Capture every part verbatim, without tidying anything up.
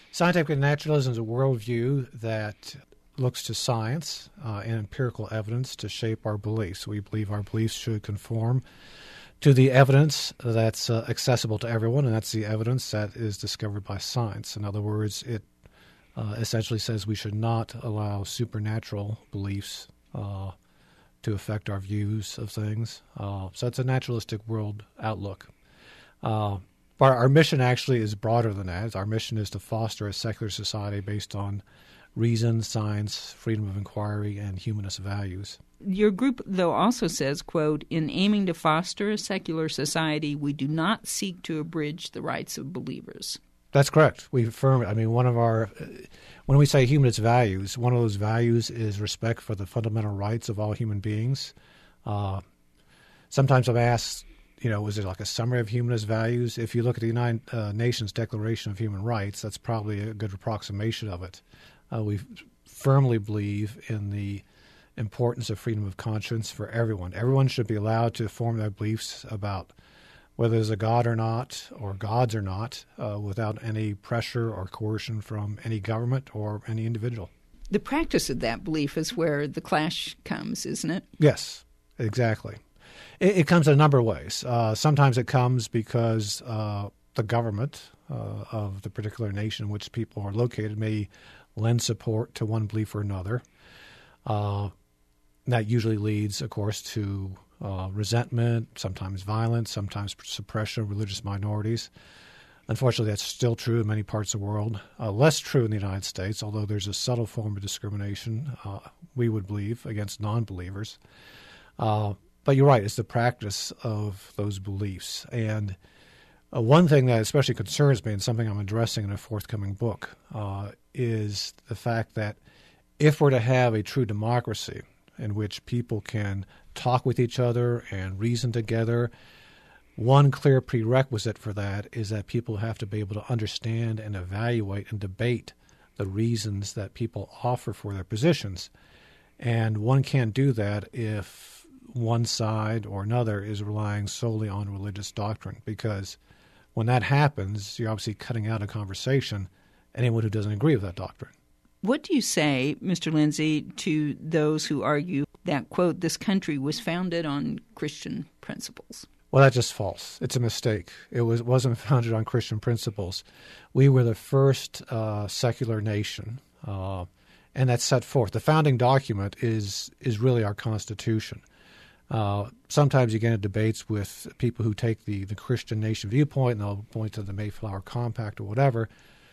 Scientific naturalism is a worldview that looks to science uh, and empirical evidence to shape our beliefs. We believe our beliefs should conform to the evidence that's uh, accessible to everyone, and that's the evidence that is discovered by science. In other words, it uh, essentially says we should not allow supernatural beliefs uh, to affect our views of things. Uh, so it's a naturalistic world outlook. Uh, but our mission actually is broader than that. Our mission is to foster a secular society based on reason, science, freedom of inquiry, and humanist values. Your group, though, also says, quote, in aiming to foster a secular society, we do not seek to abridge the rights of believers. That's correct. We affirm it. I mean, one of our, when we say humanist values, one of those values is respect for the fundamental rights of all human beings. Uh, sometimes I'm asked, you know, is it like a summary of humanist values? If you look at the United uh, Nations Declaration of Human Rights, that's probably a good approximation of it. Uh, we firmly believe in the importance of freedom of conscience for everyone. Everyone should be allowed to form their beliefs about whether there's a God or not, or gods or not, uh, without any pressure or coercion from any government or any individual. The practice of that belief is where the clash comes, isn't it? Yes, exactly. It, it comes in a number of ways. Uh, sometimes it comes because uh, the government uh, of the particular nation in which people are located may lend support to one belief or another. Uh, that usually leads, of course, to uh, resentment, sometimes violence, sometimes suppression of religious minorities. Unfortunately, that's still true in many parts of the world. Uh, less true in the United States, although there's a subtle form of discrimination, uh, we would believe, against non-believers. Uh, but you're right, it's the practice of those beliefs. And uh, one thing that especially concerns me, and something I'm addressing in a forthcoming book, uh, is the fact that if we're to have a true democracy in which people can talk with each other and reason together, one clear prerequisite for that is that people have to be able to understand and evaluate and debate the reasons that people offer for their positions. And one can't do that if one side or another is relying solely on religious doctrine, because when that happens, you're obviously cutting out a conversation anyone who doesn't agree with that doctrine. What do you say, Mister Lindsay, to those who argue that, quote, this country was founded on Christian principles? Well, that's just false. It's a mistake. It was, wasn't founded on Christian principles. We were the first uh, secular nation, uh, and that's set forth. The founding document is is really our Constitution. Uh, sometimes you get into debates with people who take the, the Christian nation viewpoint, and they'll point to the Mayflower Compact or whatever.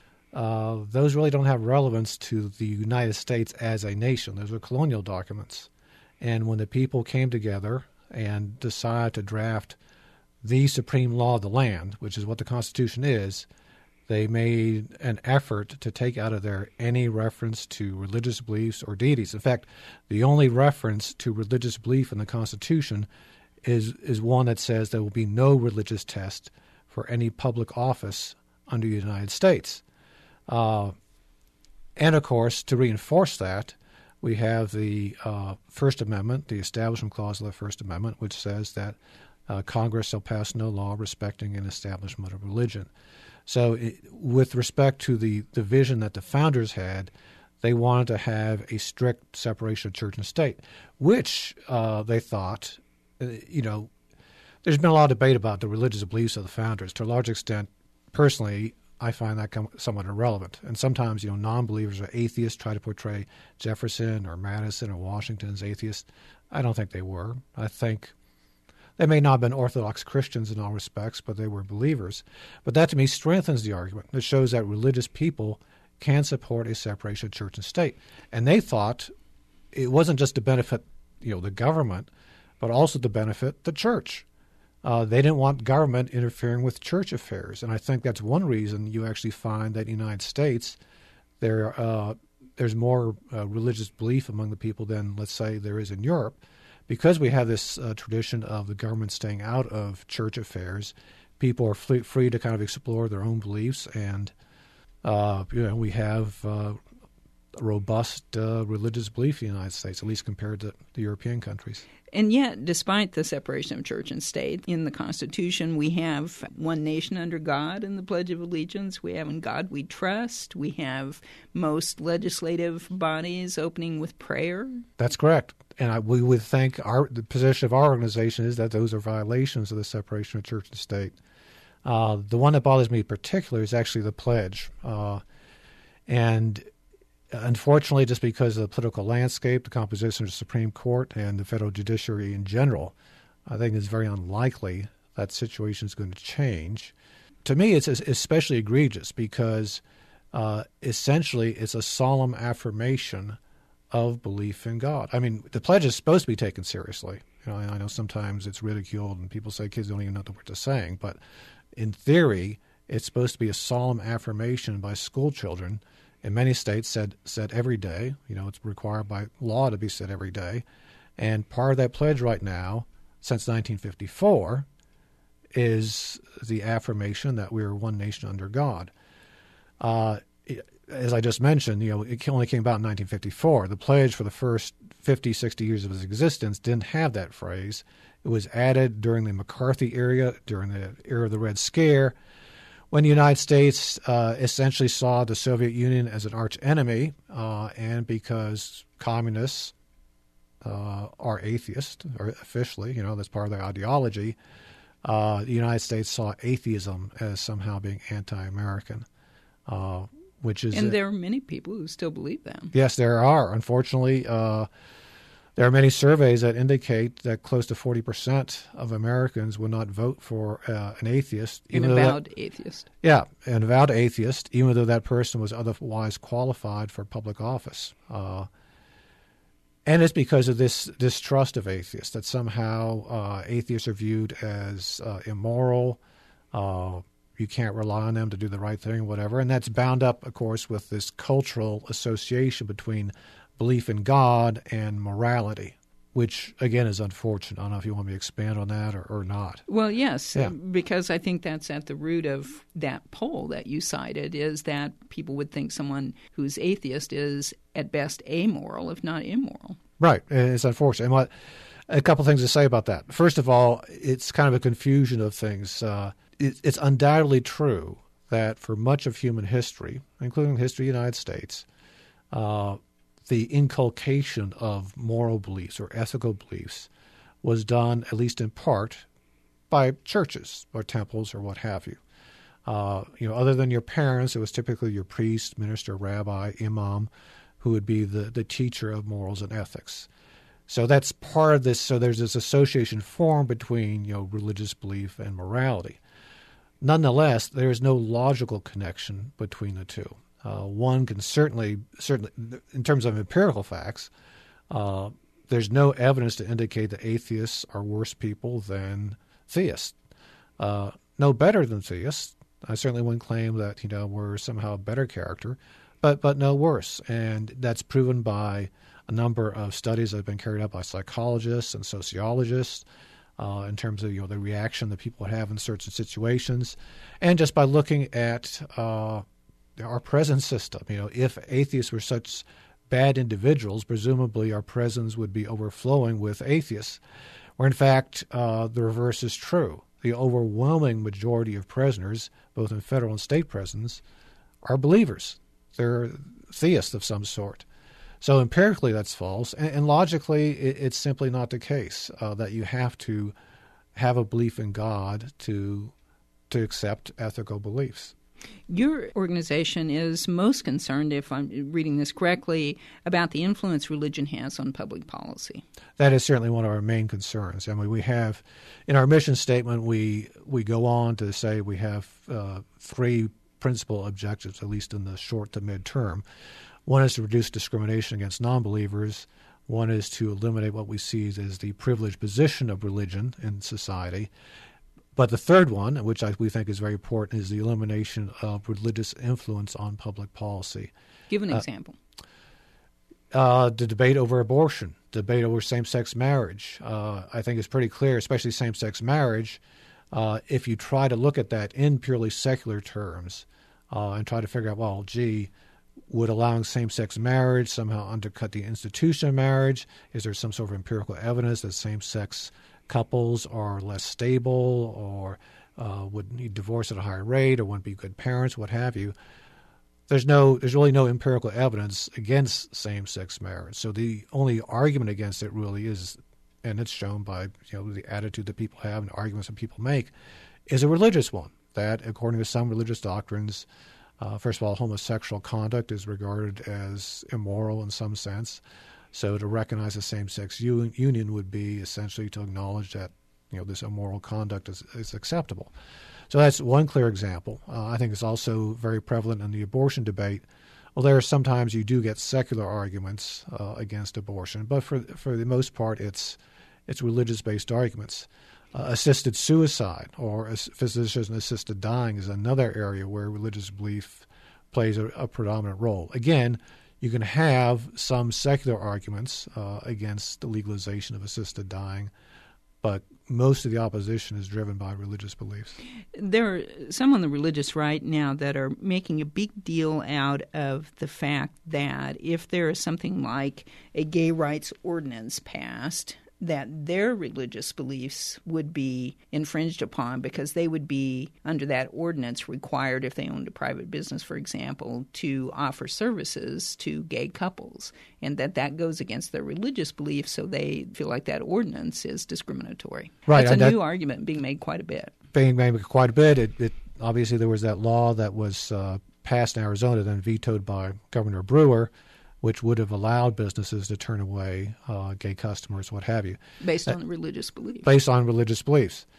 Uh, those really don't have relevance to the United States as a nation. Those are colonial documents. And when the people came together and decided to draft the supreme law of the land, which is what the Constitution is, they made an effort to take out of there any reference to religious beliefs or deities. In fact, the only reference to religious belief in the Constitution is, is one that says there will be no religious test for any public office under the United States. Uh, and, of course, to reinforce that, we have the uh, First Amendment, the Establishment Clause of the First Amendment, which says that uh, Congress shall pass no law respecting an establishment of religion. So it, with respect to the, the vision that the founders had, they wanted to have a strict separation of church and state, which uh, they thought, uh, you know, there's been a lot of debate about the religious beliefs of the founders. To a large extent, personally, I find that somewhat irrelevant. And sometimes, you know, non-believers or atheists try to portray Jefferson or Madison or Washington as atheists. I don't think they were. I think they may not have been Orthodox Christians in all respects, but they were believers. But that, to me, strengthens the argument. It shows that religious people can support a separation of church and state. And they thought it wasn't just to benefit, you know, the government, but also to benefit the church. Uh, they didn't want government interfering with church affairs. And I think that's one reason you actually find that in the United States there uh, there's more uh, religious belief among the people than, let's say, there is in Europe. Because we have this uh, tradition of the government staying out of church affairs, people are free, free to kind of explore their own beliefs. And, uh, you know, we have uh, robust uh, religious belief in the United States, at least compared to the European countries. And yet, despite the separation of church and state, in the Constitution we have one nation under God in the Pledge of Allegiance. We have In God We Trust. We have most legislative bodies opening with prayer. That's correct. And I, we would think our, the position of our organization is that those are violations of the separation of church and state. Uh, the one that bothers me in particular is actually the pledge. Uh, and unfortunately, just because of the political landscape, the composition of the Supreme Court, and the federal judiciary in general, I think it's very unlikely that situation is going to change. To me, it's especially egregious because uh, essentially it's a solemn affirmation of belief in God. I mean, the pledge is supposed to be taken seriously. You know, I know sometimes it's ridiculed and people say kids don't even know what they're saying, but in theory, it's supposed to be a solemn affirmation by school children. In many states, said said every day. You know, it's required by law to be said every day. And part of that pledge right now, since nineteen fifty-four, is the affirmation that we are one nation under God. Uh, as I just mentioned, you know, it only came about in nineteen fifty-four. The pledge for the first fifty, sixty years of its existence didn't have that phrase. It was added during the McCarthy era, during the era of the Red Scare, when the United States uh, essentially saw the Soviet Union as an arch enemy, uh, and because communists uh, are atheists, or officially, you know, that's part of their ideology, uh, the United States saw atheism as somehow being anti-American, uh, which is... And there are many people who still believe that. Yes, there are. Unfortunately, uh, there are many surveys that indicate that close to forty percent of Americans will not vote for uh, an atheist. An avowed that, atheist. Yeah, an avowed atheist, even though that person was otherwise qualified for public office. Uh, and it's because of this distrust of atheists, that somehow uh, atheists are viewed as uh, immoral, uh, you can't rely on them to do the right thing, whatever. And that's bound up, of course, with this cultural association between belief in God and morality, which, again, is unfortunate. I don't know if you want me to expand on that or, or not. Well, yes, yeah. because I think that's at the root of that poll that you cited, is that people would think someone who's atheist is, at best, amoral, if not immoral. Right. It's unfortunate. And what, a couple things to say about that. First of all, it's kind of a confusion of things. Uh, it, it's undoubtedly true that for much of human history, including the history of the United States, uh, the inculcation of moral beliefs or ethical beliefs was done, at least in part, by churches or temples or what have you. Uh, you know, other than your parents, it was typically your priest, minister, rabbi, imam, who would be the, the teacher of morals and ethics. So that's part of this. So there's this association formed between, you know, religious belief and morality. Nonetheless, there is no logical connection between the two. Uh, one can certainly, certainly, in terms of empirical facts, uh, there's no evidence to indicate that atheists are worse people than theists. Uh, no better than theists. I certainly wouldn't claim that, you know, we're somehow a better character, but but no worse. And that's proven by a number of studies that have been carried out by psychologists and sociologists uh, in terms of, you know, the reaction that people have in certain situations, and just by looking at uh, our present system. You know, if atheists were such bad individuals, presumably our prisons would be overflowing with atheists, where in fact uh, the reverse is true. The overwhelming majority of prisoners, both in federal and state prisons, are believers. They're theists of some sort. So empirically that's false, and, and logically it, it's simply not the case uh, that you have to have a belief in God to to accept ethical beliefs. Your organization is most concerned, if I'm reading this correctly, about the influence religion has on public policy. That is certainly one of our main concerns. I mean, we have, in our mission statement, we we go on to say we have uh, three principal objectives, at least in the short to mid-term. One is to reduce discrimination against non-believers. One is to eliminate what we see as the privileged position of religion in society. But the third one, which I, we think is very important, is the elimination of religious influence on public policy. Give an uh, example. Uh, the debate over abortion, debate over same-sex marriage, uh, I think is pretty clear, especially same-sex marriage. Uh, if you try to look at that in purely secular terms uh, and try to figure out, well, gee, Would allowing same-sex marriage somehow undercut the institution of marriage? Is there some sort of empirical evidence that same-sex couples are less stable or uh, would need divorce at a higher rate or wouldn't be good parents, what have you? There's no, there's really no empirical evidence against same-sex marriage. So the only argument against it really is, and it's shown by you know the attitude that people have and arguments that people make, is a religious one. That according to some religious doctrines, uh, first of all, homosexual conduct is regarded as immoral in some sense. So to recognize a same-sex u- union would be essentially to acknowledge that you know this immoral conduct is, is acceptable. So that's one clear example. Uh, I think it's also very prevalent in the abortion debate. Well, there are sometimes you do get secular arguments uh, against abortion, but for for the most part, it's it's religious-based arguments. Uh, assisted suicide or physician-assisted dying is another area where religious belief plays a, a predominant role. Again, you can have some secular arguments uh, against the legalization of assisted dying, but most of the opposition is driven by religious beliefs. There are some on the religious right now that are making a big deal out of the fact that if there is something like a gay rights ordinance passed, that their religious beliefs would be infringed upon because they would be, under that ordinance, required, if they owned a private business, for example, to offer services to gay couples, and that that goes against their religious beliefs, so they feel like that ordinance is discriminatory. Right. That's a that, new argument being made quite a bit. Being made quite a bit. It, it obviously, there was that law that was uh, passed in Arizona, then vetoed by Governor Brewer, which would have allowed businesses to turn away uh, gay customers, what have you. Based on uh, religious beliefs. Based on religious beliefs.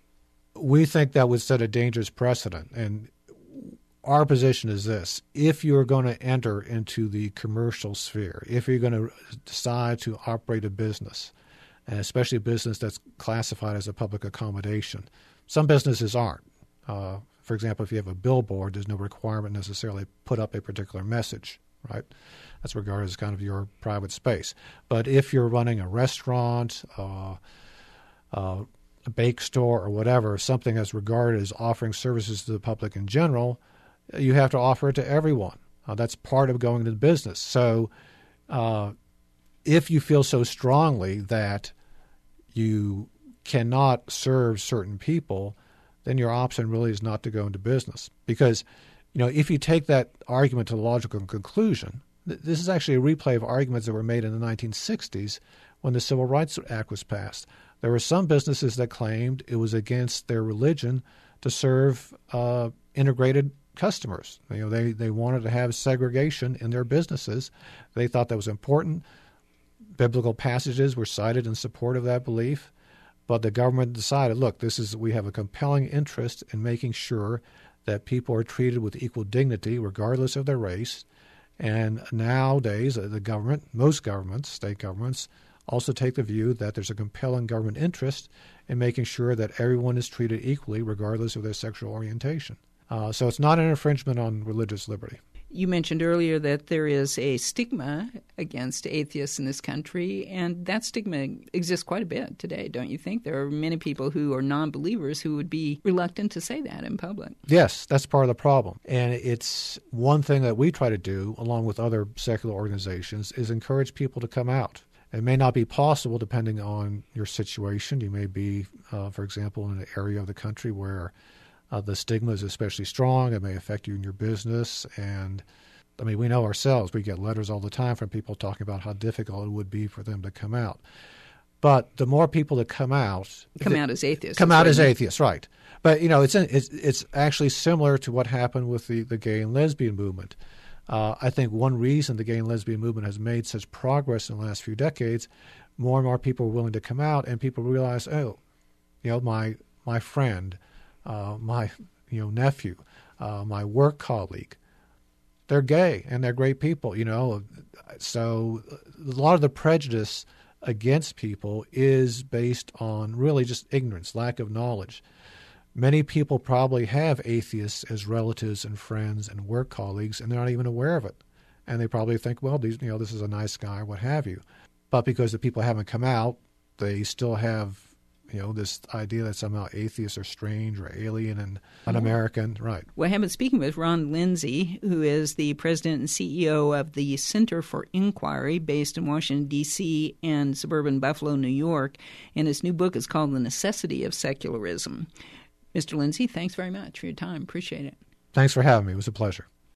We think that would set a dangerous precedent. And our position is this. If you're going to enter into the commercial sphere, if you're going to decide to operate a business, and especially a business that's classified as a public accommodation, some businesses aren't. Uh, for example, if you have a billboard, there's no requirement necessarily to put up a particular message, right? That's regarded as kind of your private space. But if you're running a restaurant, uh, uh, a bake store, or whatever, something that's regarded as offering services to the public in general, you have to offer it to everyone. Uh, that's part of going into business. So uh, if you feel so strongly that you cannot serve certain people, then your option really is not to go into business. Because, you know, if you take that argument to the logical conclusion, this is actually a replay of arguments that were made in the nineteen sixties when the Civil Rights Act was passed. There were some businesses that claimed it was against their religion to serve uh, integrated customers. You know, they, they wanted to have segregation in their businesses. They thought that was important. Biblical passages were cited in support of that belief. But the government decided, look, this is we have a compelling interest in making sure that people are treated with equal dignity regardless of their race. And nowadays, the government, most governments, state governments, also take the view that there's a compelling government interest in making sure that everyone is treated equally regardless of their sexual orientation. Uh, so it's not an infringement on religious liberty. You mentioned earlier that there is a stigma against atheists in this country, and that stigma exists quite a bit today, don't you think? There are many people who are non-believers who would be reluctant to say that in public. Yes, that's part of the problem. And it's one thing that we try to do, along with other secular organizations, is encourage people to come out. It may not be possible depending on your situation. You may be, uh, for example, in an area of the country where Uh, the stigma is especially strong. It may affect you in your business. And, I mean, we know ourselves. We get letters all the time from people talking about how difficult it would be for them to come out. But the more people that come out... Come out as atheists. Come out as atheists, right. But, you know, it's it's, it's actually similar to what happened with the, the gay and lesbian movement. Uh, I think one reason the gay and lesbian movement has made such progress in the last few decades, more and more people are willing to come out, and people realize, oh, you know, my my friend... Uh, my you know nephew, uh, my work colleague, they're gay and they're great people, you know. So a lot of the prejudice against people is based on really just ignorance, lack of knowledge. Many people probably have atheists as relatives and friends and work colleagues, and they're not even aware of it. And they probably think, well, these, you know, this is a nice guy, what have you. But because the people haven't come out, they still have You know, this idea that somehow atheists are strange or alien and un-American. Right. Well, I have been speaking with Ron Lindsay, who is the president and C E O of the Center for Inquiry, based in Washington, D C and suburban Buffalo, New York. And his new book is called The Necessity of Secularism. Mister Lindsay, thanks very much for your time. Appreciate it. Thanks for having me. It was a pleasure.